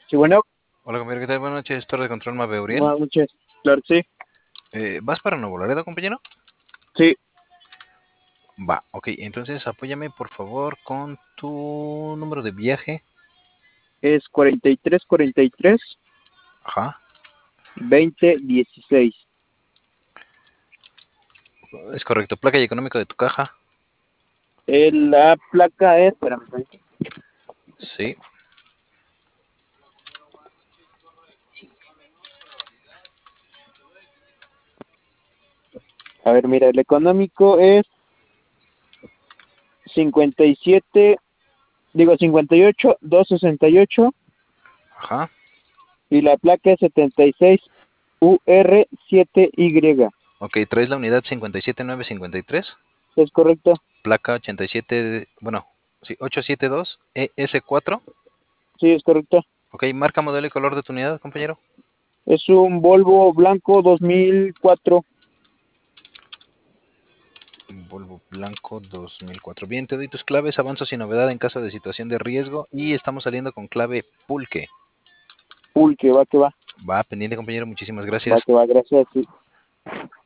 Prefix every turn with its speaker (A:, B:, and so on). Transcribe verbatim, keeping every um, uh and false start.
A: Sí, bueno,
B: Hola, compañero, ¿qué tal? Buenas noches, Torre de Control Mabe Uriel.
A: buenas noches. Claro, que sí.
B: Eh, ¿Vas para Nuevo Laredo, compañero?
A: Sí,
B: Va, ok, entonces apóyame por favor con tu número de viaje.
A: es cuarenta y tres cuarenta y tres
B: Ajá,
A: veinte dieciséis.
B: es correcto. Placa y económico de tu caja.
A: Eh, la placa es, espérame, espérame.
B: Sí,
A: A ver, mira, el económico es cincuenta y siete, digo cincuenta y ocho, doscientos sesenta y ocho
B: ajá.
A: y la placa es setenta y seis U R siete Y.
B: Ok, traes la unidad cinco siete nueve cinco tres.
A: ¿Es correcto?
B: Placa ochenta y siete, bueno, sí, ochocientos setenta y dos E S cuatro.
A: Sí, es correcto.
B: Ok, marca, modelo y color de tu unidad, compañero.
A: Es un Volvo blanco dos mil cuatro.
B: Volvo blanco dos mil cuatro. Bien, te doy tus claves, avanzo sin novedad en caso de situación de riesgo y estamos saliendo con clave pulque.
A: Uy, que va, que va,
B: Va, pendiente, compañero, muchísimas
A: va,
B: gracias.
A: que va, gracias. Sí.